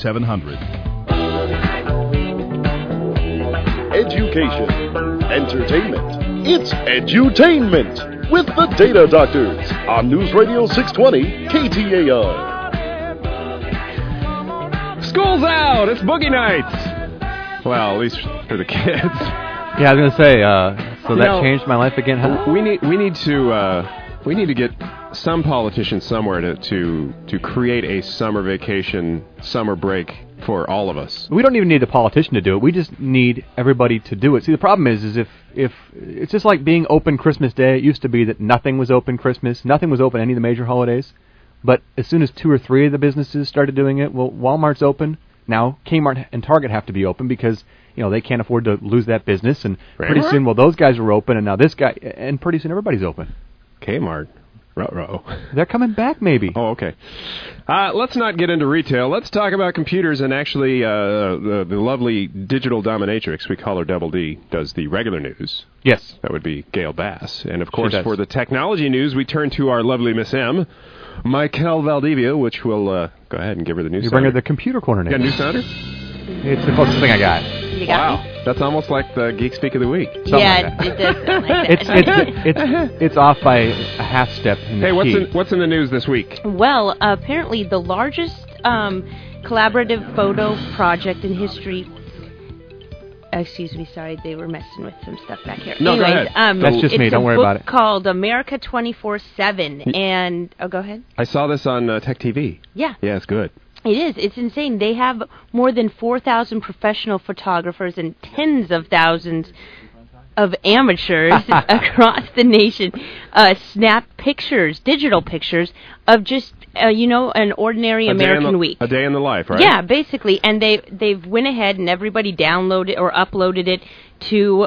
3700. Education. Entertainment. It's edutainment with the Data Doctors on News Radio 620 KTAR. School's out! It's boogie nights! Well, at least for the kids. Yeah, I was gonna say. So that changed my life again, huh? We need to get some politician somewhere to create a summer vacation, summer break for all of us. We don't even need a politician to do it. We just need everybody to do it. See, the problem is if it's just like being open Christmas Day. It used to be that nothing was open Christmas, nothing was open any of the major holidays. But as soon as 2 or 3 of the businesses started doing it, well, Walmart's open. Now Kmart and Target have to be open because, they can't afford to lose that business. And pretty soon, well, those guys are open, and now this guy, and pretty soon everybody's open. Kmart. Ruh-roh. They're coming back, maybe. Oh, okay. Let's not get into retail. Let's talk about computers, and actually the lovely digital dominatrix, we call her Double D, does the regular news. Yes. That would be Gail Bass. And, of course, for the technology news, we turn to our lovely Miss M, Michael Valdivia, which will go ahead and give her the news. You bring her the computer corner name. You got a news sounder? It's the closest thing I got. You got me? That's almost like the Geek Speak of the Week. Something like it does sound like that. It's off by a half step in the key. What's in the news this week? Well, apparently the largest collaborative photo project in history. Excuse me, sorry, they were messing with some stuff back here. No, anyways, go ahead. That's just me, don't worry about it. It's a book called America 24/7, and... Oh, go ahead. I saw this on Tech TV. Yeah. Yeah, it's good. It is. It's insane. They have more than 4,000 professional photographers and tens of thousands of amateurs across the nation snap pictures, digital pictures, of just, an ordinary American week. A day in the life, right? Yeah, basically. And they've went ahead and everybody downloaded or uploaded it to...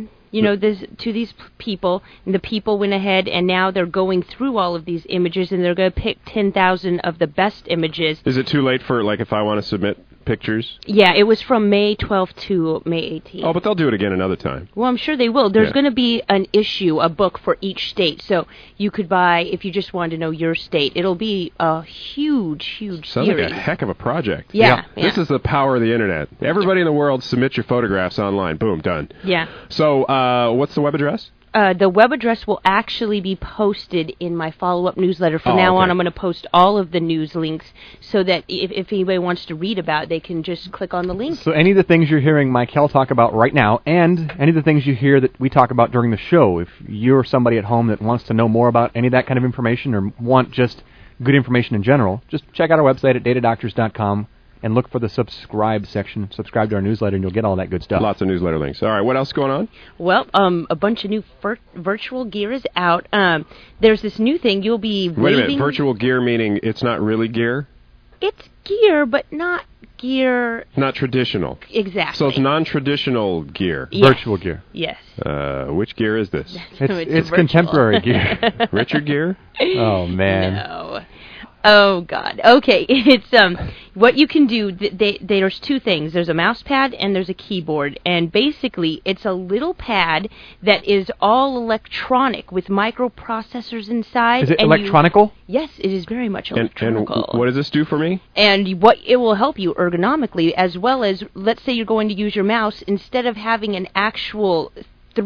to these people, and the people went ahead, and now they're going through all of these images, and they're going to pick 10,000 of the best images. Is it too late for, if I want to submit pictures? Yeah, it was from May 12th to May 18th. Oh, but they'll do it again another time. Well, I'm sure they will. There's going to be an issue, a book for each state, so you could buy, if you just wanted to know your state, it'll be a huge Sounds series. like a heck of a project. Yeah. This is the power of the Internet. Everybody in the world, submit your photographs online. Boom, done. Yeah. So, what's the web address? The web address will actually be posted in my follow-up newsletter. From now on, I'm going to post all of the news links so that if anybody wants to read about it, they can just click on the link. So any of the things you're hearing Michael talk about right now, and any of the things you hear that we talk about during the show, if you're somebody at home that wants to know more about any of that kind of information or want just good information in general, just check out our website at datadoctors.com. And look for the subscribe section. Subscribe to our newsletter, and you'll get all that good stuff. Lots of newsletter links. All right, what else going on? Well, a bunch of new virtual gear is out. There's this new thing. You'll be Wait a minute. Virtual gear meaning it's not really gear? It's gear, but not gear. Not traditional. Exactly. So it's non-traditional gear. Yes. Virtual gear. Yes. Which gear is this? It's contemporary gear. Richard gear? Oh, man. No. Oh, God. Okay, it's what you can do, there's two things. There's a mouse pad and there's a keyboard. And basically, it's a little pad that is all electronic with microprocessors inside. Is it electronical? Yes, it is very much electronical. And what does this do for me? And what it will help you ergonomically, as well as, let's say you're going to use your mouse, instead of having an actual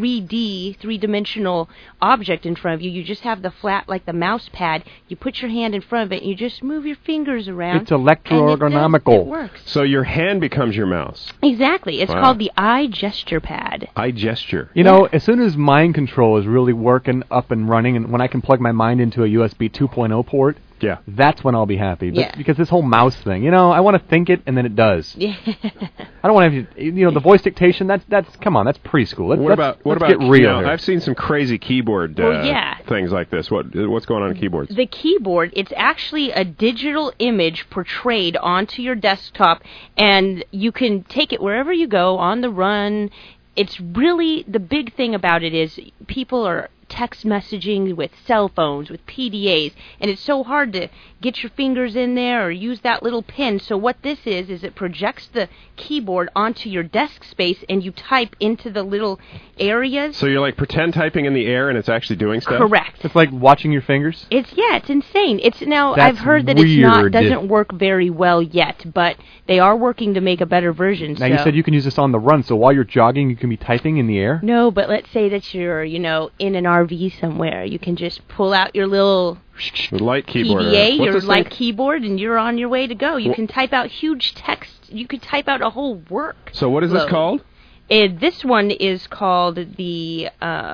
3-dimensional object in front of you. You just have the flat, like the mouse pad. You put your hand in front of it, and you just move your fingers around. It's electro-ergonomical. It works. So your hand becomes your mouse. Exactly. It's called the Eye Gesture Pad. Eye Gesture. You know, as soon as mind control is really working up and running, and when I can plug my mind into a USB 2.0 port, yeah, that's when I'll be happy. But yeah. Because this whole mouse thing, I want to think it, and then it does. Yeah. I don't want to have, the voice dictation, that's come on, that's preschool. Let's get real here. I've seen some crazy keyboard things like this. What's going on in keyboards? The keyboard, it's actually a digital image portrayed onto your desktop, and you can take it wherever you go, on the run. It's really, the big thing about it is people are text messaging with cell phones, with PDAs, and it's so hard to get your fingers in there or use that little pin. So what this is it projects the keyboard onto your desk space, and you type into the little areas. So you're like pretend typing in the air, and it's actually doing stuff? Correct. It's like watching your fingers? It's insane. That's I've heard that weird. doesn't work very well yet, but they are working to make a better version. Now, you said you can use this on the run, so while you're jogging, you can be typing in the air? No, but let's say that you're, in an RV somewhere. You can just pull out your little light keyboard. PDA, your light keyboard, and you're on your way to go. You can type out huge text. You could type out a whole work. So what is this called? This one is called the...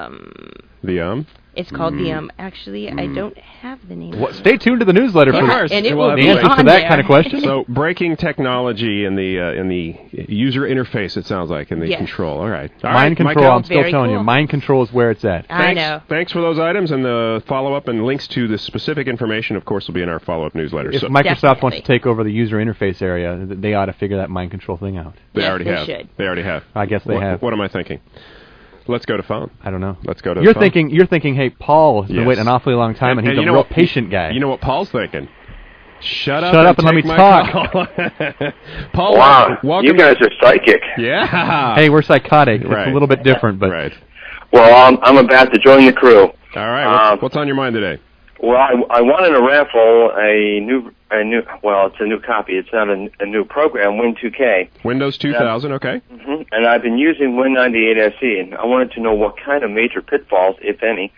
It's called the Actually, I don't have the name. Stay tuned to the newsletter for and it will be answers on to that there. kind of question. So breaking technology in the user interface, it sounds like, in the control. All right. Mind control, Michael, I'm still telling you. Mind control is where it's at. I know. Thanks for those items, and the follow-up and links to the specific information, of course, will be in our follow-up newsletter. If Microsoft wants to take over the user interface area, they ought to figure that mind control thing out. They already have. Should. They already have. I guess they have. What am I thinking? Let's go to phone. I don't know. Let's go to You're phone. thinking, hey, Paul has been waiting an awfully long time, and he's a real patient guy. You know what Paul's thinking? Shut up and let me take talk. Paul, wow, welcome. You guys are psychic. Yeah. Hey, we're psychotic. Right. It's a little bit different, but right. Well, I'm about to join the crew. All right. What's on your mind today? Well, I won in a raffle a new. Well, it's a new copy. It's not a new program, Win2K. Windows 2000. Okay. Mm-hmm. And I've been using Win98 SE, and I wanted to know what kind of major pitfalls, if any,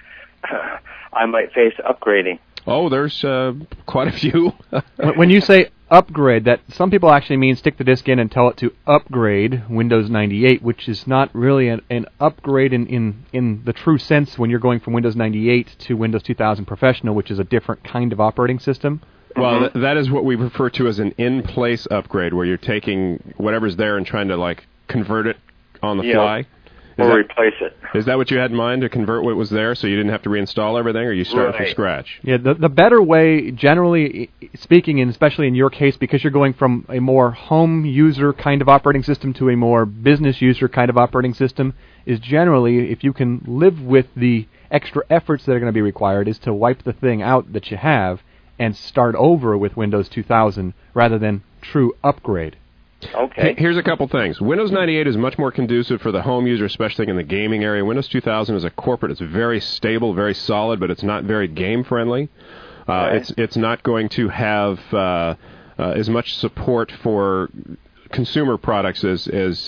I might face upgrading. Oh, there's quite a few. When you say upgrade, that some people actually mean stick the disk in and tell it to upgrade Windows 98, which is not really an upgrade in the true sense when you're going from Windows 98 to Windows 2000 Professional, which is a different kind of operating system. Well, that is what we refer to as an in-place upgrade, where you're taking whatever's there and trying to convert it on the fly. Or replace it. Is that what you had in mind, to convert what was there so you didn't have to reinstall everything, or you start from scratch? Yeah, the better way, generally speaking, and especially in your case, because you're going from a more home user kind of operating system to a more business user kind of operating system, is generally, if you can live with the extra efforts that are going to be required, is to wipe the thing out that you have and start over with Windows 2000 rather than true upgrade. Okay. Here's a couple things. Windows 98 is much more conducive for the home user, especially in the gaming area. Windows 2000 is a corporate. It's very stable, very solid, but it's not very game-friendly. It's not going to have as much support for consumer products as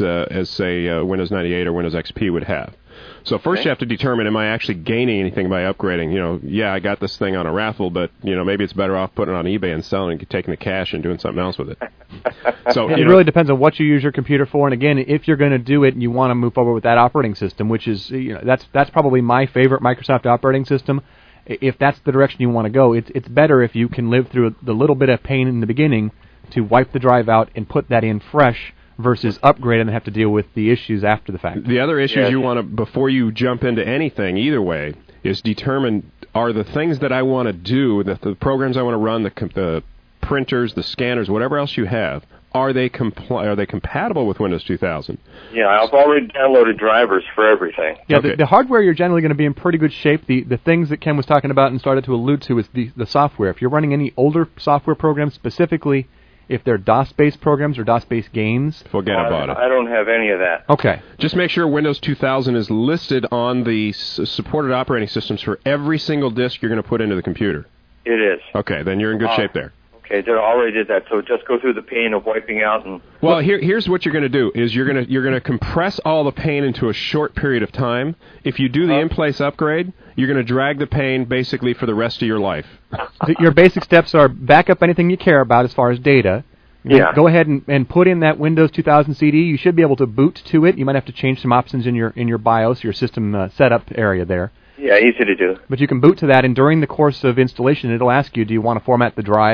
say, Windows 98 or Windows XP would have. So first you have to determine, am I actually gaining anything by upgrading? I got this thing on a raffle, but, maybe it's better off putting it on eBay and selling and taking the cash and doing something else with it. So it really depends on what you use your computer for. And again, if you're going to do it and you want to move forward with that operating system, which is, that's probably my favorite Microsoft operating system. If that's the direction you want to go, it's better if you can live through the little bit of pain in the beginning to wipe the drive out and put that in fresh, versus upgrade and have to deal with the issues after the fact. The other issues you want to, before you jump into anything, either way, is determine, are the things that I want to do, the programs I want to run, the printers, the scanners, whatever else you have, are they compatible with Windows 2000? Yeah, I've already downloaded drivers for everything. Yeah, the hardware, you're generally going to be in pretty good shape. The things that Ken was talking about and started to allude to is the software. If you're running any older software programs, specifically if they're DOS-based programs or DOS-based games, forget about it. I don't have any of that. Okay. Just make sure Windows 2000 is listed on the supported operating systems for every single disk you're going to put into the computer. It is. Okay, then you're in good shape there. Okay, they already did that. So just go through the pain of wiping out and. Well, here's what you're going to do: is you're going to compress all the pain into a short period of time. If you do the in-place upgrade, you're going to drag the pain basically for the rest of your life. Your basic steps are back up anything you care about as far as data. Yeah. Go ahead and put in that Windows 2000 CD. You should be able to boot to it. You might have to change some options in your BIOS, your system setup area there. Yeah, easy to do. But you can boot to that, and during the course of installation, it'll ask you, do you want to format the drive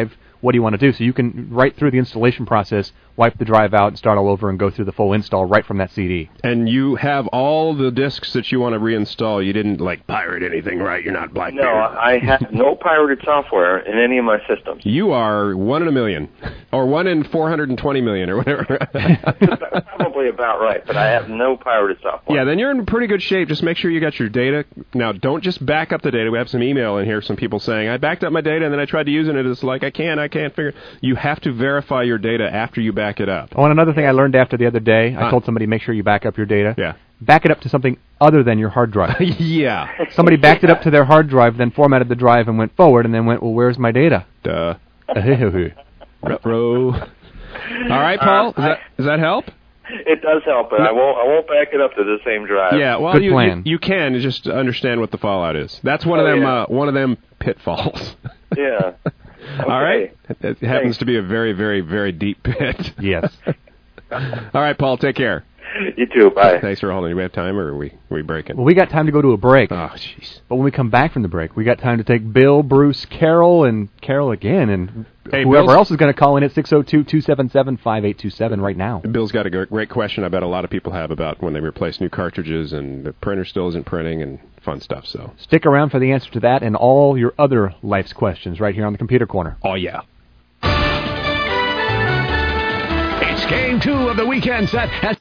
what do you want to do? So you can, right through the installation process, wipe the drive out and start all over and go through the full install right from that CD. And you have all the discs that you want to reinstall. You didn't, pirate anything, right? You're not Blackbeard. No, I have no pirated software in any of my systems. You are 1 in a million, or 1 in 420 million, or whatever. That's probably about right, but I have no pirated software. Yeah, then you're in pretty good shape. Just make sure you got your data. Now, don't just back up the data. We have some email in here, some people saying, I backed up my data, and then I tried to use it, and it's like, I can't figure. You have to verify your data after you back it up. Oh, and another thing I learned after the other day, I told somebody, make sure you back up your data. Yeah. Back it up to something other than your hard drive. Yeah. Somebody backed it up to their hard drive, then formatted the drive and went forward, and then went, well, where's my data? Duh. Ruh-roh. All right, Paul, does that help? It does help, but I won't back it up to the same drive. Yeah, well, Good plan. You can just understand what the fallout is. That's one of them pitfalls. Yeah. Okay. All right. It happens to be a very, very, very deep pit. Yes. All right, Paul, take care. You too. Bye. Thanks for holding. Do we have time, or are we breaking? Well, we got time to go to a break. Oh, jeez. But when we come back from the break, we got time to take Bill, Bruce, Carol, and Carol again, and whoever else is going to call in at 602-277-5827 right now. Bill's got a great question I bet a lot of people have about when they replace new cartridges and the printer still isn't printing and fun stuff. So stick around for the answer to that and all your other life's questions right here on the Computer Corner. Oh, yeah. It's game 2 of the weekend set as